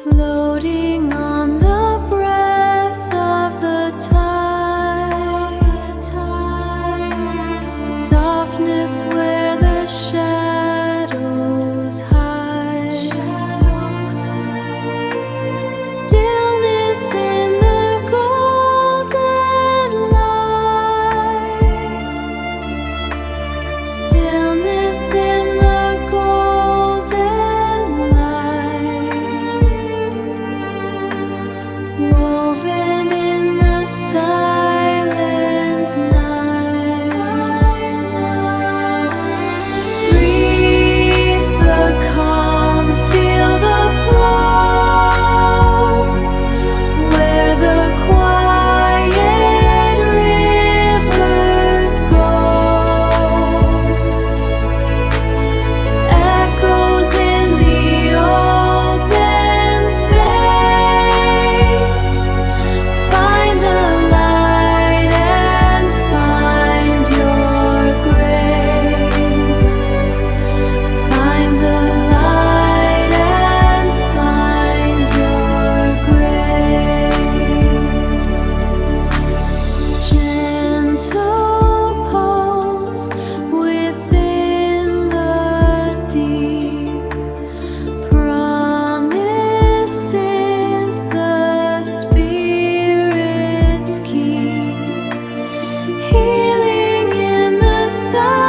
floating on the breath of the tide, softness where the shadows hide, stillness in the golden light, stillness in the golden light, woven in the silent night. Breathe the calm, feel the flow, where the quiet rivers go. Echoes in the open space. Find the light and find your grace. Find the light and find your grace. Gentle pulse within the deep. Promises the spirits keep. Healing in the silence.